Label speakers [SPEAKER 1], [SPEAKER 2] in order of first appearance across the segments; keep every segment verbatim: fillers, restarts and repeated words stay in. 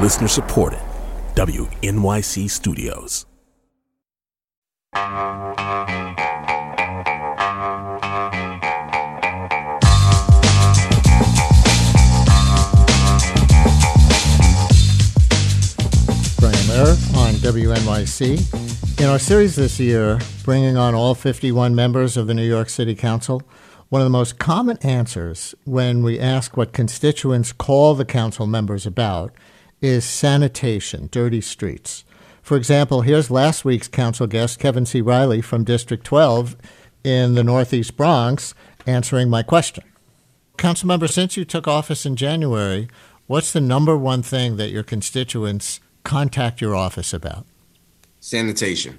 [SPEAKER 1] Listener supported. W N Y C Studios.
[SPEAKER 2] Brian Lehrer on W N Y C. In our series this year, bringing on all fifty-one members of the New York City Council, one of the most common answers when we ask what constituents call the council members about is sanitation, dirty streets. For example, here's last week's council guest, Kevin C. Riley from District twelve in the Northeast Bronx, answering my question. Councilmember, since you took office in January, what's the number one thing that your constituents contact your office about?
[SPEAKER 3] Sanitation.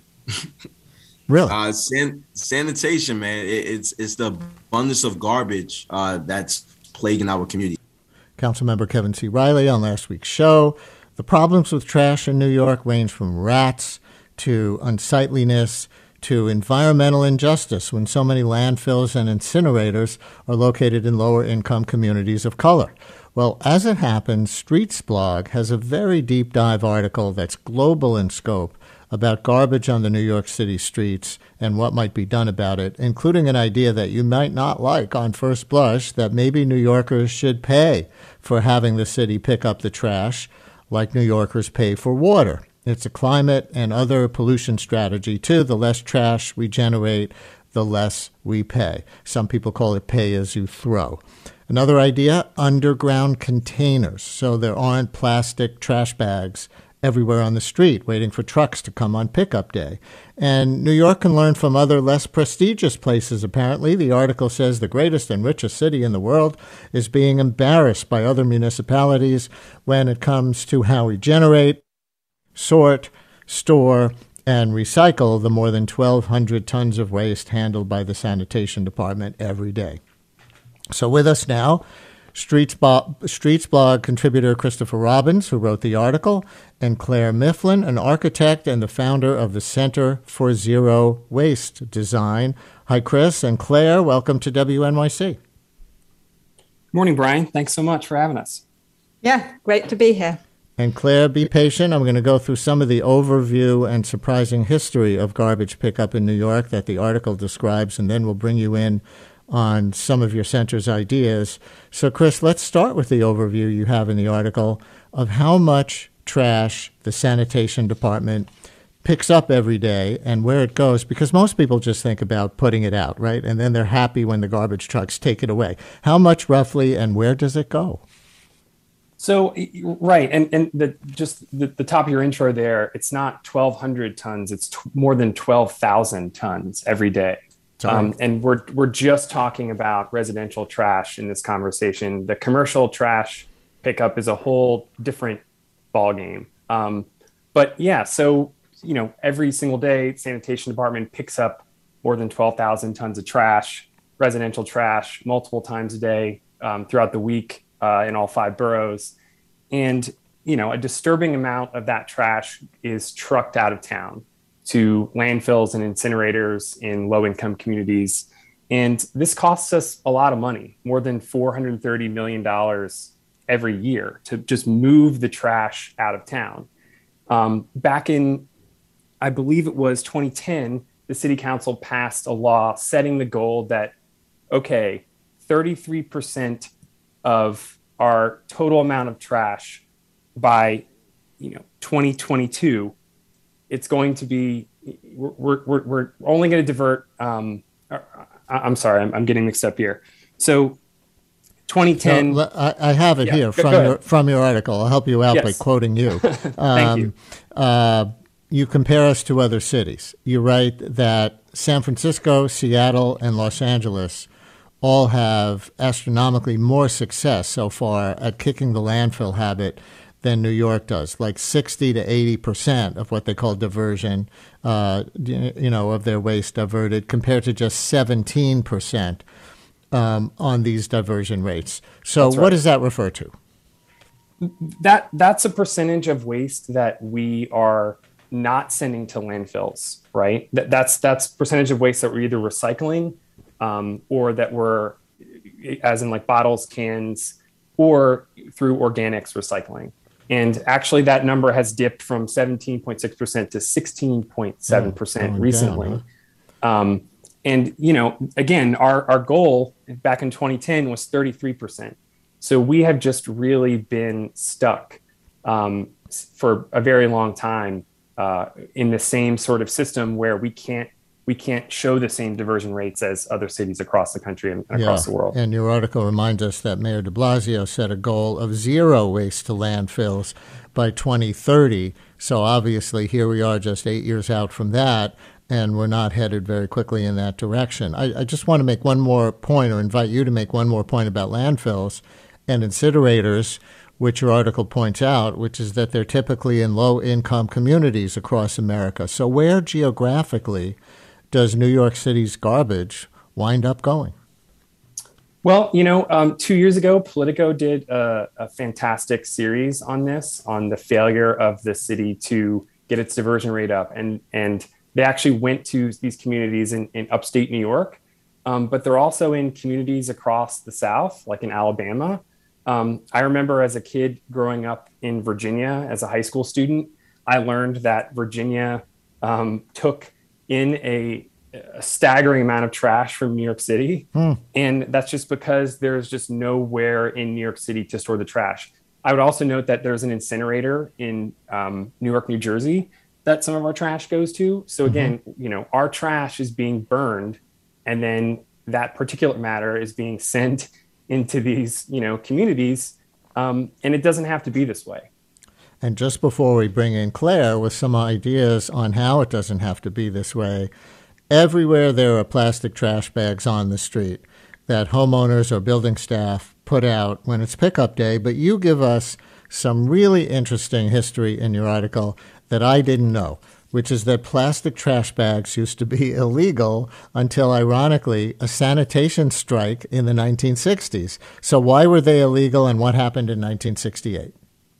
[SPEAKER 2] Really?
[SPEAKER 3] Uh, san- sanitation, man. It, it's it's the abundance of garbage uh, that's plaguing our community.
[SPEAKER 2] Councilmember Kevin C. Riley on last week's show. The problems with trash in New York range from rats to unsightliness to environmental injustice when so many landfills and incinerators are located in lower-income communities of color. Well, as it happens, Streets Blog has a very deep dive article that's global in scope about garbage on the New York City streets and what might be done about it, including an idea that you might not like on first blush, that maybe New Yorkers should pay for having the city pick up the trash like New Yorkers pay for water. It's a climate and other pollution strategy, too. The less trash we generate, the less we pay. Some people call it pay as you throw. Another idea, underground containers, so there aren't plastic trash bags everywhere on the street waiting for trucks to come on pickup day. And New York can learn from other less prestigious places, apparently. The article says the greatest and richest city in the world is being embarrassed by other municipalities when it comes to how we generate, sort, store, and recycle the more than twelve hundred tons of waste handled by the sanitation department every day. So with us now, Streets, Bo- Streets Blog contributor Christopher Robbins, who wrote the article, and Claire Mifflin, an architect and the founder of the Center for Zero Waste Design. Hi, Chris and Claire. Welcome to W N Y C.
[SPEAKER 4] Morning, Brian. Thanks so much for having us.
[SPEAKER 5] Yeah, great to be here.
[SPEAKER 2] And Claire, be patient. I'm going to go through some of the overview and surprising history of garbage pickup in New York that the article describes, and then we'll bring you in on some of your center's ideas. So, Chris, let's start with the overview you have in the article of how much trash the sanitation department picks up every day and where it goes, because most people just think about putting it out, right? And then they're happy when the garbage trucks take it away. How much roughly and where does it go?
[SPEAKER 4] So, right. And, and the, just the, the top of your intro there, it's not twelve hundred tons, it's t- more than twelve thousand tons every day. Um, and we're we're just talking about residential trash in this conversation. The commercial trash pickup is a whole different ballgame. Um, but yeah, so, you know, every single day, sanitation department picks up more than twelve thousand tons of trash, residential trash, multiple times a day um, throughout the week uh, in all five boroughs. And, you know, a disturbing amount of that trash is trucked out of town to landfills and incinerators in low-income communities. And this costs us a lot of money, more than four hundred thirty million dollars every year to just move the trash out of town. Um, back in, I believe it was twenty ten, the city council passed a law setting the goal that, okay, thirty-three percent of our total amount of trash by, you know, twenty twenty-two, it's going to be, we're, we're, we're only going to divert, um, I'm sorry, I'm, I'm getting mixed up here. So twenty ten.
[SPEAKER 2] So, I, I have it
[SPEAKER 4] yeah,
[SPEAKER 2] here
[SPEAKER 4] go,
[SPEAKER 2] from
[SPEAKER 4] go
[SPEAKER 2] your from your article. I'll help you out
[SPEAKER 4] yes.
[SPEAKER 2] by quoting you.
[SPEAKER 4] Thank
[SPEAKER 2] um,
[SPEAKER 4] you.
[SPEAKER 2] Uh, you compare us to other cities. You write that San Francisco, Seattle, and Los Angeles all have astronomically more success so far at kicking the landfill habit than New York does, like sixty to eighty percent of what they call diversion, uh, you know, of their waste diverted, compared to just seventeen percent um, on these diversion rates. So
[SPEAKER 4] That's
[SPEAKER 2] what
[SPEAKER 4] right.
[SPEAKER 2] does that refer to?
[SPEAKER 4] That that's a percentage of waste that we are not sending to landfills, right? That, that's that's percentage of waste that we're either recycling um, or that we're, as in like bottles, cans, or through organics recycling. And actually, that number has dipped from seventeen point six percent to sixteen point seven percent
[SPEAKER 2] oh,
[SPEAKER 4] recently.
[SPEAKER 2] Down, huh?
[SPEAKER 4] um, and, you know, again, our, our goal back in twenty ten was thirty-three percent. So we have just really been stuck um, for a very long time uh, in the same sort of system where we can't we can't show the same diversion rates as other cities across the country and across
[SPEAKER 2] yeah.
[SPEAKER 4] the world.
[SPEAKER 2] And your article reminds us that Mayor de Blasio set a goal of zero waste to landfills by twenty thirty. So obviously here we are just eight years out from that, and we're not headed very quickly in that direction. I, I just want to make one more point, or invite you to make one more point about landfills and incinerators, which your article points out, which is that they're typically in low-income communities across America. So where geographically does New York City's garbage wind up going?
[SPEAKER 4] Well, you know, um, two years ago, Politico did a, a fantastic series on this, on the failure of the city to get its diversion rate up. And, and they actually went to these communities in, in upstate New York, um, but they're also in communities across the South, like in Alabama. Um, I remember as a kid growing up in Virginia as a high school student, I learned that Virginia um, took in a, a staggering amount of trash from New York City. Hmm. And that's just because there's just nowhere in New York City to store the trash. I would also note that there's an incinerator in um, Newark, New Jersey that some of our trash goes to. So again, mm-hmm. you know, our trash is being burned, and then that particulate matter is being sent into these, you know, communities. Um, and it doesn't have to be this way.
[SPEAKER 2] And just before we bring in Claire with some ideas on how it doesn't have to be this way, everywhere there are plastic trash bags on the street that homeowners or building staff put out when it's pickup day. But you give us some really interesting history in your article that I didn't know, which is that plastic trash bags used to be illegal until, ironically, a sanitation strike in the nineteen sixties. So why were they illegal, and what happened in nineteen sixty-eight?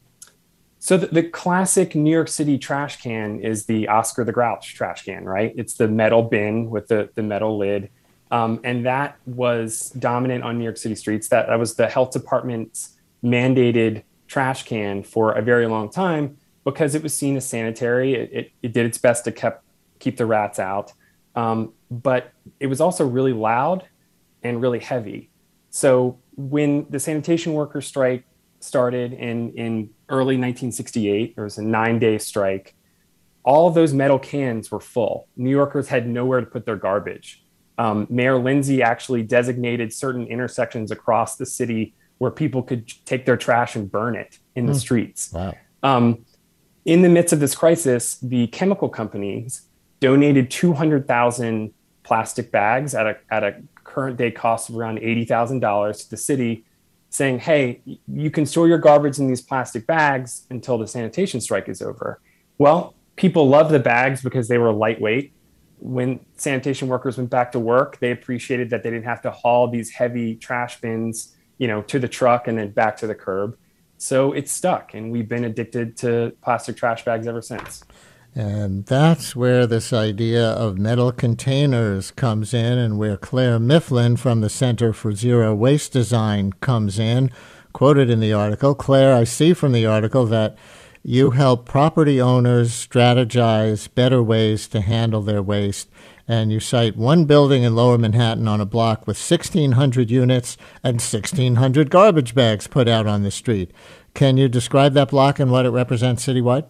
[SPEAKER 4] So the, the classic New York City trash can is the Oscar the Grouch trash can, right? It's the metal bin with the, the metal lid. Um, and that was dominant on New York City streets. That, that was the health department's mandated trash can for a very long time because it was seen as sanitary. It, it, it did its best to kept, keep the rats out. Um, but it was also really loud and really heavy. So when the sanitation workers strike started in, in early nineteen sixty-eight, there was a nine-day strike. All of those metal cans were full. New Yorkers had nowhere to put their garbage. Um, Mayor Lindsay actually designated certain intersections across the city where people could take their trash and burn it in the mm. streets.
[SPEAKER 2] Wow.
[SPEAKER 4] Um, in the midst of this crisis, the chemical companies donated two hundred thousand plastic bags at a, at a current day cost of around eighty thousand dollars to the city, saying, hey, you can store your garbage in these plastic bags until the sanitation strike is over. Well, people loved the bags because they were lightweight. When sanitation workers went back to work, they appreciated that they didn't have to haul these heavy trash bins, you know, to the truck and then back to the curb. So it's stuck, and we've been addicted to plastic trash bags ever since.
[SPEAKER 2] And that's where this idea of metal containers comes in, and where Claire Mifflin from the Center for Zero Waste Design comes in. Quoted in the article, Claire, I see from the article that you help property owners strategize better ways to handle their waste, and you cite one building in Lower Manhattan on a block with sixteen hundred units and sixteen hundred garbage bags put out on the street. Can you describe that block and what it represents citywide?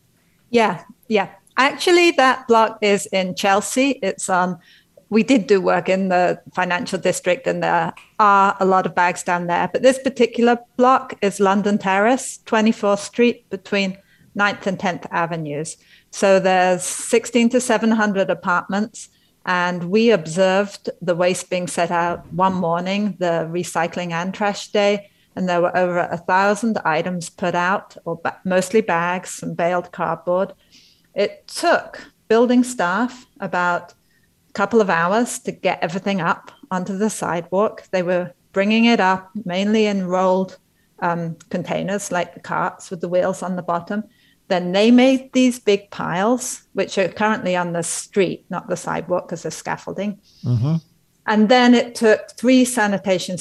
[SPEAKER 5] Yeah, yeah. Actually, that block is in Chelsea. It's um, we did do work in the financial district, and there are a lot of bags down there. But this particular block is London Terrace, twenty-fourth Street, between ninth and tenth Avenues. So there's sixteen to seven hundred apartments, and we observed the waste being set out one morning, the recycling and trash day, and there were over a thousand items put out, or ba- mostly bags and baled cardboard. It took building staff about a couple of hours to get everything up onto the sidewalk. They were bringing it up mainly in rolled um, containers, like the carts with the wheels on the bottom. Then they made these big piles, which are currently on the street, not the sidewalk, because there's scaffolding. Mm-hmm. And then it took three sanitation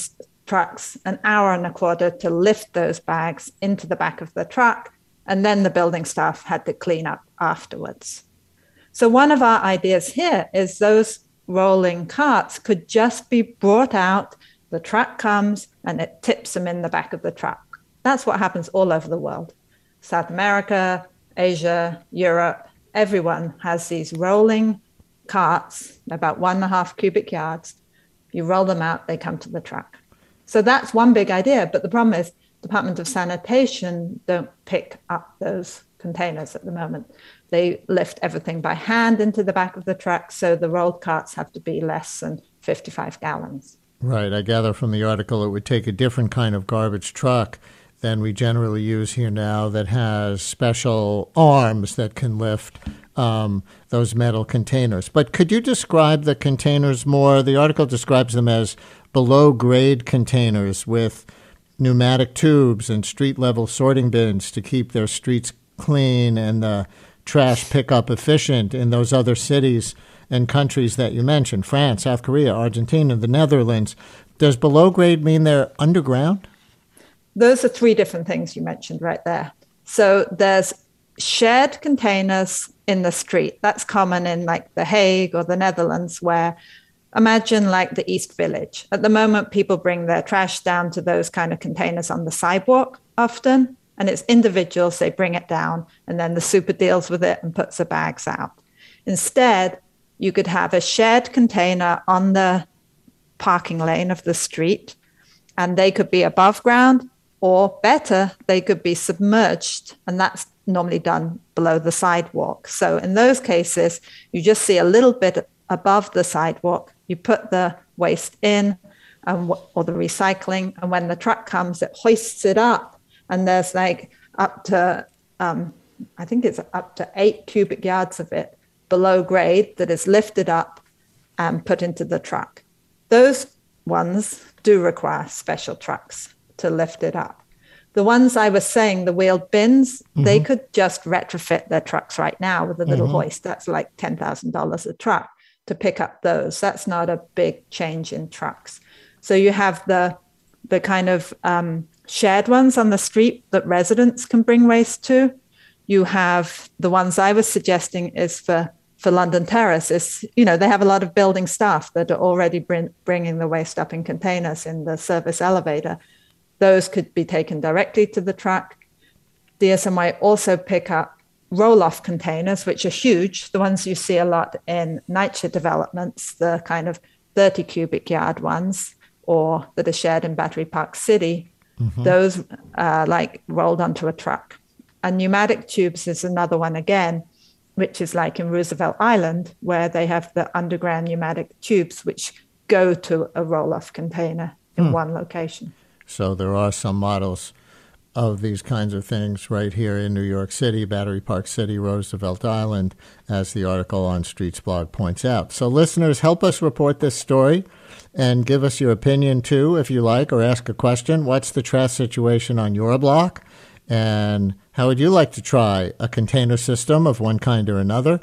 [SPEAKER 5] trucks an hour and a quarter to lift those bags into the back of the truck, and then the building staff had to clean up afterwards. So one of our ideas here is those rolling carts could just be brought out, the truck comes, and it tips them in the back of the truck. That's what happens all over the world. South America, Asia, Europe, everyone has these rolling carts, about one and a half cubic yards. You roll them out, they come to the truck. So that's one big idea. But the problem is Department of Sanitation don't pick up those containers at the moment. They lift everything by hand into the back of the truck. So the rolled carts have to be less than fifty-five gallons.
[SPEAKER 2] Right. I gather from the article it would take a different kind of garbage truck than we generally use here now that has special arms that can lift um, those metal containers. But could you describe the containers more? The article describes them as below-grade containers with pneumatic tubes and street-level sorting bins to keep their streets clean and the trash pickup efficient in those other cities and countries that you mentioned, France, South Korea, Argentina, the Netherlands. Does below-grade mean they're underground?
[SPEAKER 5] Those are three different things you mentioned right there. So there's shared containers in the street. That's common in like The Hague or the Netherlands, where imagine like the East Village. At the moment, people bring their trash down to those kind of containers on the sidewalk often, and it's individuals, they bring it down, and then the super deals with it and puts the bags out. Instead, you could have a shared container on the parking lane of the street, and they could be above ground, or better, they could be submerged, and that's normally done below the sidewalk. So in those cases, you just see a little bit above the sidewalk, you put the waste in um, or the recycling, and when the truck comes, it hoists it up, and there's like up to, um, I think it's up to eight cubic yards of it below grade that is lifted up and put into the truck. Those ones do require special trucks to lift it up. The ones I was saying, the wheeled bins, mm-hmm. they could just retrofit their trucks right now with a little mm-hmm. hoist. That's like ten thousand dollars a truck to pick up those. That's not a big change in trucks. So you have the the kind of um, shared ones on the street that residents can bring waste to. You have the ones I was suggesting is for, for London Terrace. Is, you know, they have a lot of building staff that are already bring, bringing the waste up in containers in the service elevator. Those could be taken directly to the truck. D S M Y also pick up roll-off containers, which are huge, the ones you see a lot in NYCHA developments, the kind of thirty cubic yard ones, or that are shared in Battery Park City. Mm-hmm. Those are like rolled onto a truck. And pneumatic tubes is another one again, which is like in Roosevelt Island, where they have the underground pneumatic tubes, which go to a roll-off container in hmm. one location.
[SPEAKER 2] So there are some models of these kinds of things right here in New York City, Battery Park City, Roosevelt Island, as the article on Streets Blog points out. So listeners, help us report this story and give us your opinion too, if you like, or ask a question. What's the trash situation on your block? And how would you like to try a container system of one kind or another,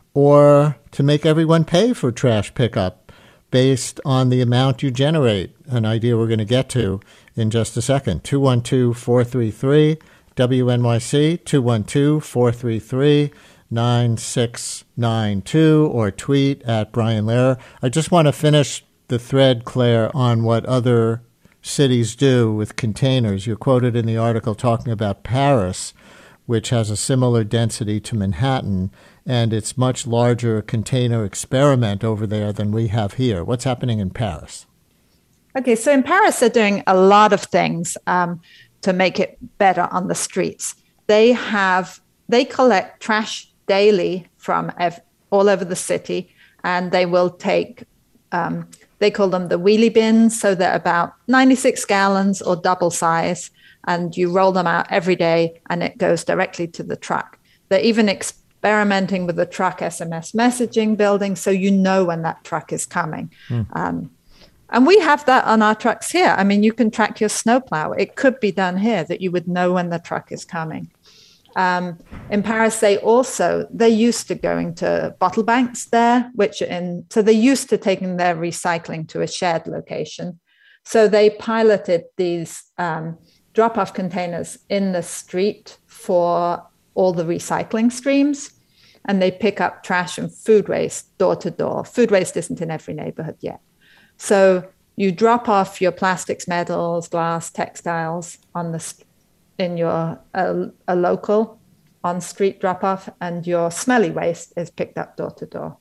[SPEAKER 2] or to make everyone pay for trash pickup based on the amount you generate, an idea we're going to get to in just a second. two one two, four three three, W N Y C, two one two, four three three, nine six nine two, or tweet at Brian Lehrer. I just want to finish the thread, Claire, on what other cities do with containers. You're quoted in the article talking about Paris, which has a similar density to Manhattan, and it's much larger container experiment over there than we have here. What's happening in Paris?
[SPEAKER 5] Okay, so in Paris, they're doing a lot of things um, to make it better on the streets. They have, they collect trash daily from ev- all over the city, and they will take, um, they call them the wheelie bins, so they're about ninety-six gallons or double size, and you roll them out every day, and it goes directly to the truck. They're even experimenting with the truck S M S messaging building, so you know when that truck is coming. Mm. Um, And we have that on our trucks here. I mean, you can track your snowplow. It could be done here that you would know when the truck is coming. Um, in Paris, they also, they're used to going to bottle banks there, which are in, so they're used to taking their recycling to a shared location. So they piloted these um, drop-off containers in the street for all the recycling streams, and they pick up trash and food waste door to door. Food waste isn't in every neighborhood yet. So you drop off your plastics, metals, glass, textiles on the in your uh, a local on-street drop-off, and your smelly waste is picked up door to door.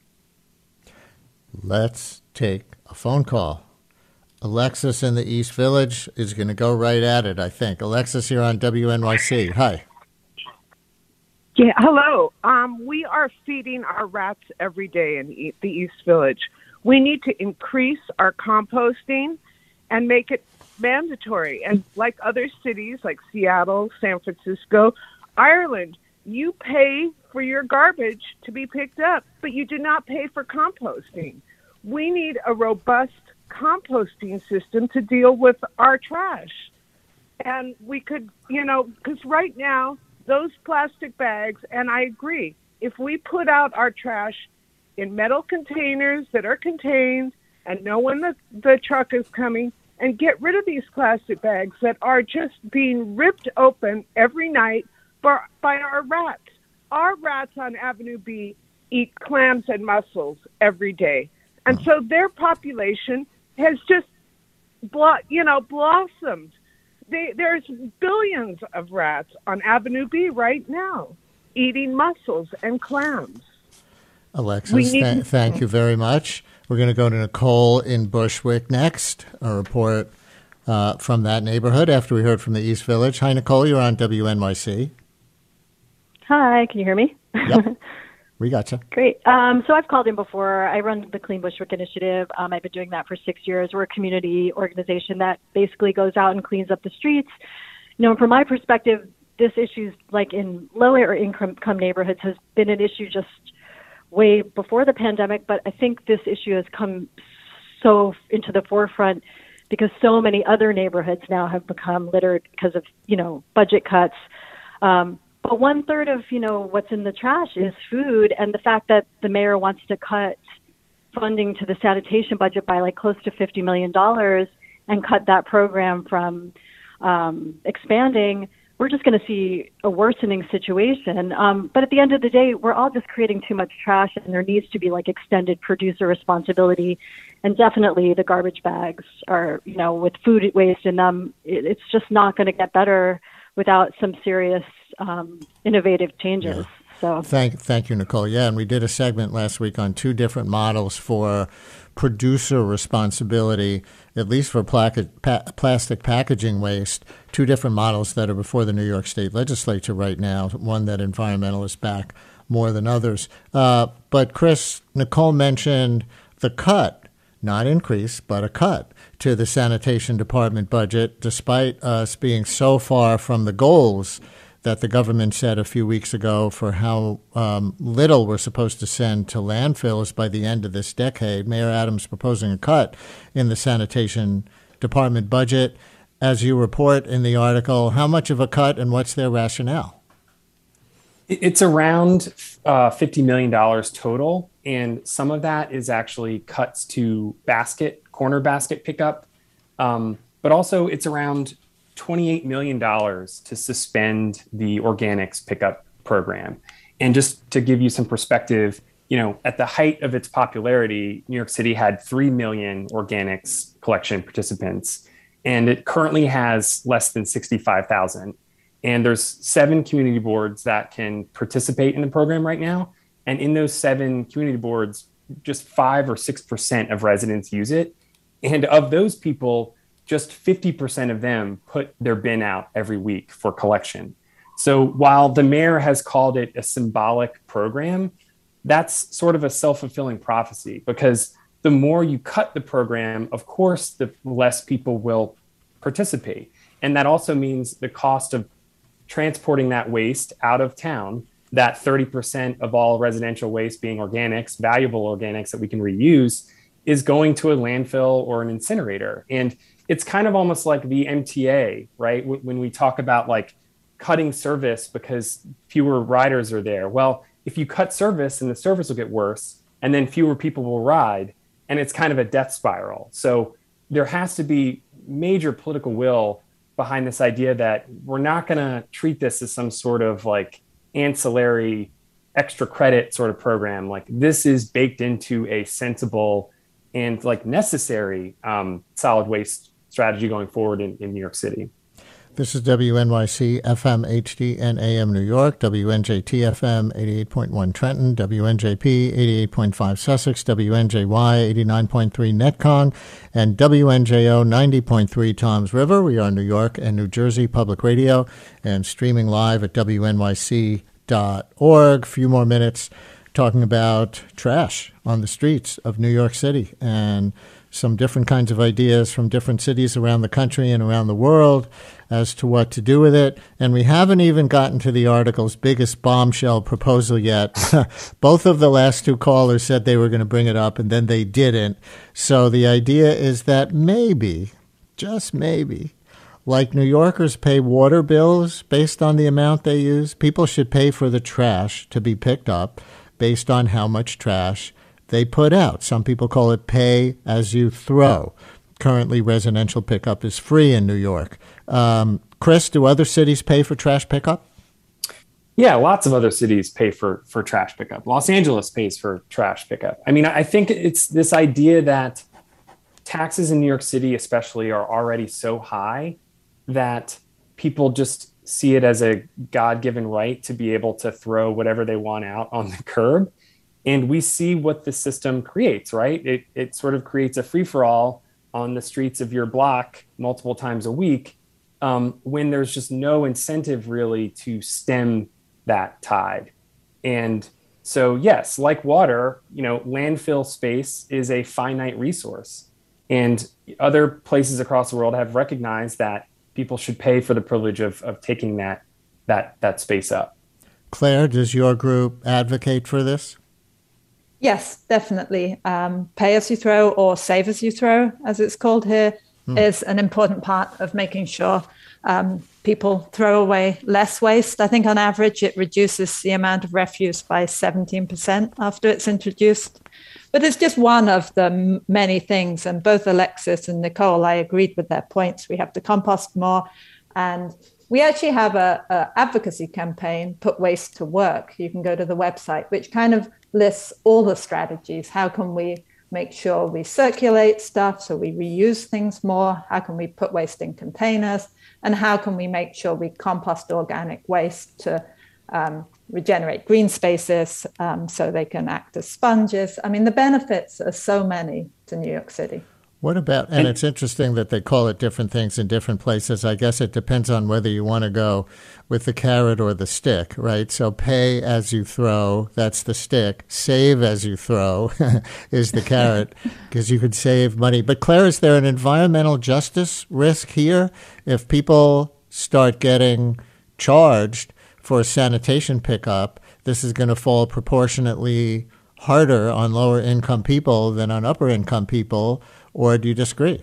[SPEAKER 2] Let's take a phone call. Alexis in the East Village is going to go right at it, I think. Alexis, here on W N Y C. Hi.
[SPEAKER 6] Yeah, hello. Um, we are feeding our rats every day in e- the East Village. We need to increase our composting and make it mandatory. And like other cities like Seattle, San Francisco, Ireland, you pay for your garbage to be picked up, but you do not pay for composting. We need a robust composting system to deal with our trash. And we could, you know, because right now, those plastic bags, and I agree, if we put out our trash in metal containers that are contained and know when the, the truck is coming, and get rid of these plastic bags that are just being ripped open every night by, by our rats. Our rats on Avenue B eat clams and mussels every day. And so their population has just, blo- you know, blossomed. They, there's billions of rats on Avenue B right now eating mussels and clams.
[SPEAKER 2] Alexis,
[SPEAKER 6] need-
[SPEAKER 2] th- thank you very much. We're going to go to Nicole in Bushwick next, a report uh, from that neighborhood after we heard from the East Village. Hi, Nicole. You're on W N Y C.
[SPEAKER 7] Hi, can you hear me?
[SPEAKER 2] Yep. We got you.
[SPEAKER 7] Great. Um, so I've called in before. I run the Clean Bushwick Initiative. Um, I've been doing that for six years. We're a community organization that basically goes out and cleans up the streets. You know, from my perspective, this issue, like in lower income neighborhoods, has been an issue just way before the pandemic. But I think this issue has come so into the forefront because so many other neighborhoods now have become littered because of, you know, budget cuts. Um, But one third of, you know, what's in the trash is food. And the fact that the mayor wants to cut funding to the sanitation budget by like close to fifty million dollars and cut that program from um, expanding, we're just going to see a worsening situation. Um, but at the end of the day, we're all just creating too much trash, and there needs to be like extended producer responsibility. And definitely the garbage bags are, you know, with food waste in them, it, it's just not going to get better without some serious um, innovative changes.
[SPEAKER 2] Yeah.
[SPEAKER 7] So
[SPEAKER 2] thank, thank you, Nicole. Yeah, and we did a segment last week on two different models for producer responsibility, at least for placa- pa- plastic packaging waste, two different models that are before the New York State Legislature right now, one that environmentalists back more than others. Uh, but, Chris, Nicole mentioned the cut, not increase, but a cut to the sanitation department budget, despite us being so far from the goals that the government set a few weeks ago for how um, little we're supposed to send to landfills by the end of this decade. Mayor Adams proposing a cut in the sanitation department budget. As you report in the article, how much of a cut and what's their rationale?
[SPEAKER 4] It's around uh, fifty million dollars total, and some of that is actually cuts to basket, corner basket pickup, um, but also it's around twenty-eight million dollars to suspend the organics pickup program. And just to give you some perspective, you know, at the height of its popularity, New York City had three million organics collection participants, and it currently has less than sixty-five thousand. And there's seven community boards that can participate in the program right now. And in those seven community boards, just five or six percent of residents use it. And of those people, just fifty percent of them put their bin out every week for collection. So while the mayor has called it a symbolic program, that's sort of a self-fulfilling prophecy, because the more you cut the program, of course, the less people will participate. And that also means the cost of transporting that waste out of town, that thirty percent of all residential waste being organics, valuable organics that we can reuse, is going to a landfill or an incinerator. And it's kind of almost like the M T A, right? When we talk about like cutting service because fewer riders are there. Well, if you cut service, and the service will get worse, and then fewer people will ride, and it's kind of a death spiral. So there has to be major political will behind this idea that we're not going to treat this as some sort of like ancillary extra credit sort of program. Like this is baked into a sensible and like necessary um, solid waste strategy going forward in, in New York City.
[SPEAKER 2] This is W N Y C F M H D and A M New York, W N J T F M eighty-eight point one Trenton, W N J P eighty-eight point five Sussex, W N J Y eighty-nine point three Netcong, and W N J O ninety point three Toms River. We are New York and New Jersey Public Radio and streaming live at W N Y C dot org. A few more minutes talking about trash on the streets of New York City and some different kinds of ideas from different cities around the country and around the world as to what to do with it. And we haven't even gotten to the article's biggest bombshell proposal yet. Both of the last two callers said they were going to bring it up, and then they didn't. So the idea is that maybe, just maybe, like New Yorkers pay water bills based on the amount they use, people should pay for the trash to be picked up based on how much trash they put out. Some people call it pay as you throw. Currently, residential pickup is free in New York. Um, Chris, do other cities pay for trash pickup?
[SPEAKER 4] Yeah, lots of other cities pay for, for trash pickup. Los Angeles pays for trash pickup. I mean, I think it's this idea that taxes in New York City especially are already so high that people just see it as a God-given right to be able to throw whatever they want out on the curb. And we see what the system creates, right? It it sort of creates a free-for-all on the streets of your block multiple times a week um, when there's just no incentive really to stem that tide. And so, yes, like water, you know, landfill space is a finite resource. And other places across the world have recognized that people should pay for the privilege of, of taking that, that, that space up.
[SPEAKER 2] Claire, does your group advocate for this?
[SPEAKER 5] Yes, definitely. Um, pay as you throw, or save as you throw, as it's called here, hmm. is an important part of making sure um, people throw away less waste. I think on average, it reduces the amount of refuse by seventeen percent after it's introduced. But it's just one of the m- many things. And both Alexis and Nicole, I agreed with their points. We have to compost more. And we actually have a, a advocacy campaign, Put Waste to Work. You can go to the website, which kind of lists all the strategies. How can we make sure we circulate stuff so we reuse things more? How can we put waste in containers? And how can we make sure we compost organic waste to um, regenerate green spaces um, so they can act as sponges? I mean, the benefits are so many to New York City.
[SPEAKER 2] What about, and it's interesting that they call it different things in different places. I guess it depends on whether you want to go with the carrot or the stick, right? So pay as you throw, that's the stick. Save as you throw is the carrot, because you could save money. But Claire, is there an environmental justice risk here? If people start getting charged for sanitation pickup, this is going to fall proportionately harder on lower income people than on upper income people. Or do you disagree?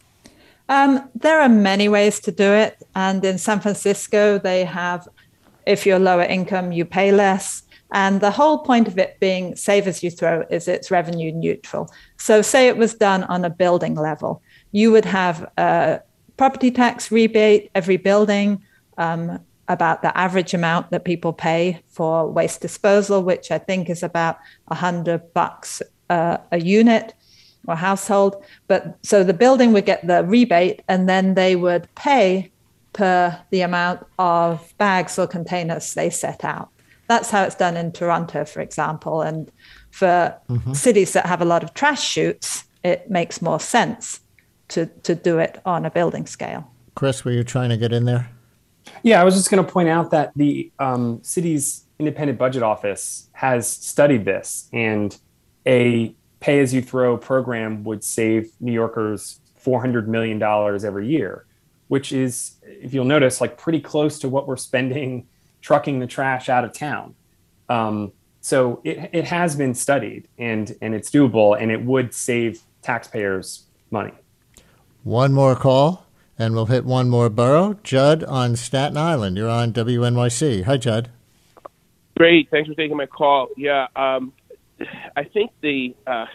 [SPEAKER 5] Um, there are many ways to do it. And in San Francisco, they have, if you're lower income, you pay less. And the whole point of it being save as you throw is it's revenue neutral. So say it was done on a building level. You would have a property tax rebate every building, um, about the average amount that people pay for waste disposal, which I think is about one hundred bucks uh, a unit or household. But so the building would get the rebate, and then they would pay per the amount of bags or containers they set out. That's how it's done in Toronto, for example. And for mm-hmm. cities that have a lot of trash chutes, it makes more sense to, to do it on a building scale.
[SPEAKER 2] Chris, were you trying to get in there?
[SPEAKER 4] Yeah, I was just going to point out that the um, city's independent budget office has studied this, and a pay-as-you-throw program would save New Yorkers four hundred million dollars every year, which is, if you'll notice, like pretty close to what we're spending trucking the trash out of town. Um, so it it has been studied, and and it's doable, and it would save taxpayers money.
[SPEAKER 2] One more call, and we'll hit one more borough. Judd on Staten Island. You're on W N Y C. Hi, Judd.
[SPEAKER 8] Great. Thanks for taking my call. Yeah, um, I think the uh,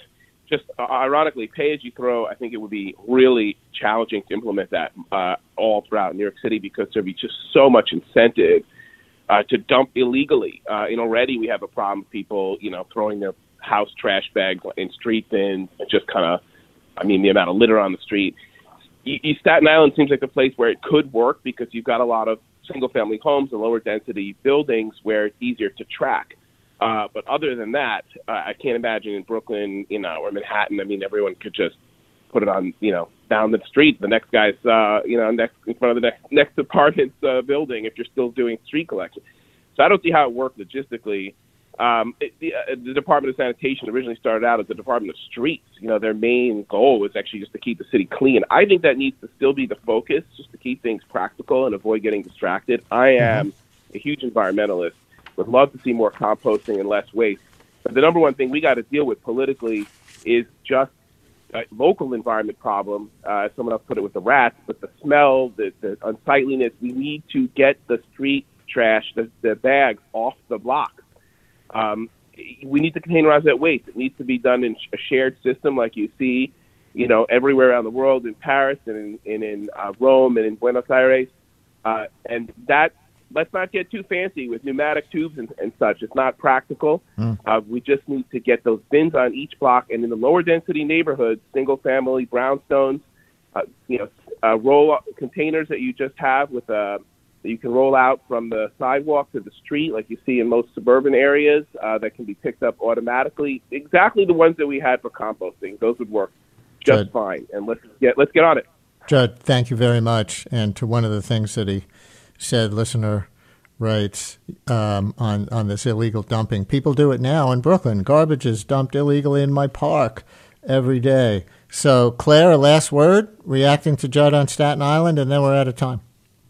[SPEAKER 8] just uh, ironically, pay as you throw, I think it would be really challenging to implement that uh, all throughout New York City because there'd be just so much incentive uh, to dump illegally. Uh, and already we have a problem with people, you know, throwing their house trash bags in street bins and just kind of, I mean, the amount of litter on the street. East Staten Island seems like a place where it could work because you've got a lot of single-family homes and lower-density buildings where it's easier to track. Uh, but other than that, uh, I can't imagine in Brooklyn, you know, or Manhattan. I mean, everyone could just put it on, you know, down the street. The next guy's, uh, you know, next in front of the next next apartment's uh, building. If you're still doing street collection, so I don't see how it worked logistically. Um, it, the, uh, the Department of Sanitation originally started out as the Department of Streets. You know, their main goal was actually just to keep the city clean. I think that needs to still be the focus, just to keep things practical and avoid getting distracted. I am a huge environmentalist. Would love to see more composting and less waste. But the number one thing we got to deal with politically is just a local environment problem. Uh, someone else put it with the rats, but the smell, the, the unsightliness. We need to get the street trash, the, the bags off the blocks. Um, we need to containerize that waste. It needs to be done in a shared system like you see, you know, everywhere around the world, in Paris and in, and in uh, Rome and in Buenos Aires. Uh, and that, let's not get too fancy with pneumatic tubes and, and such. It's not practical. Mm. Uh, we just need to get those bins on each block. And in the lower density neighborhoods, single family, brownstones, uh, you know, uh, roll containers that you just have with a, that you can roll out from the sidewalk to the street, like you see in most suburban areas, uh, that can be picked up automatically. Exactly the ones that we had for composting; those would work just Judd. fine. And let's get let's get on it.
[SPEAKER 2] Judd, thank you very much. And to one of the things that he said, listener writes um, on on this illegal dumping. People do it now in Brooklyn. Garbage is dumped illegally in my park every day. So, Claire, a last word, reacting to Judd on Staten Island, and then we're out of time.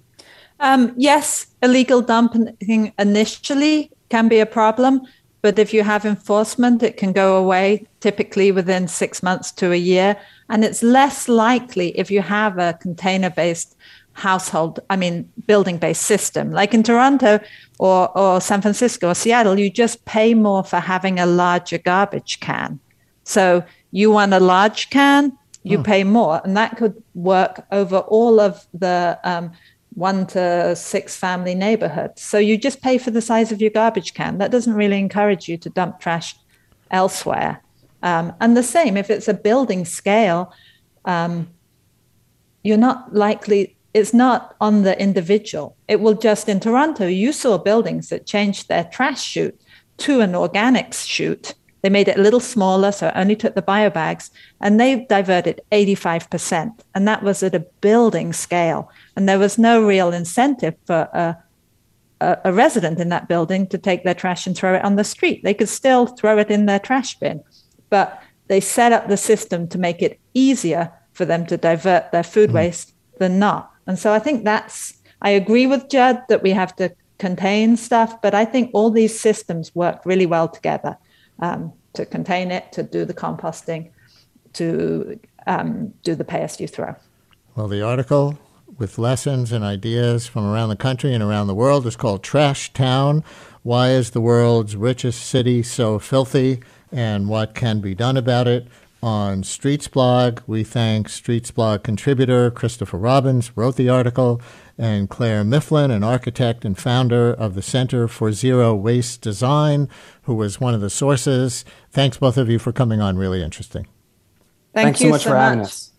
[SPEAKER 5] Um, yes, illegal dumping initially can be a problem, but if you have enforcement, it can go away typically within six months to a year. And it's less likely if you have a container-based household, I mean, building-based system. Like in Toronto or, or San Francisco or Seattle, you just pay more for having a larger garbage can. So you want a large can, you oh. pay more. And that could work over all of the um, one to six family neighborhoods. So you just pay for the size of your garbage can. That doesn't really encourage you to dump trash elsewhere. Um, and the same, if it's a building scale, um, you're not likely, it's not on the individual. It will just, in Toronto, you saw buildings that changed their trash chute to an organics chute. They made it a little smaller, so it only took the bio bags, and they diverted eighty-five percent. And that was at a building scale. And there was no real incentive for a, a, a resident in that building to take their trash and throw it on the street. They could still throw it in their trash bin, but they set up the system to make it easier for them to divert their food waste than not. And so I think that's, I agree with Judd that we have to contain stuff, but I think all these systems work really well together. Um, to contain it, to do the composting, to um, do the pay as you throw.
[SPEAKER 2] Well, the article with lessons and ideas from around the country and around the world is called Trash Town. Why is the world's richest city so filthy, and what can be done about it? On Streets Blog, we thank Streets Blog contributor Christopher Robbins, wrote the article, and Claire Mifflin, an architect and founder of the Center for Zero Waste Design, who was one of the sources. Thanks, both of you, for coming on. Really interesting.
[SPEAKER 5] Thank
[SPEAKER 4] Thanks
[SPEAKER 5] you
[SPEAKER 4] so much
[SPEAKER 5] so
[SPEAKER 4] for
[SPEAKER 5] much.
[SPEAKER 4] having us.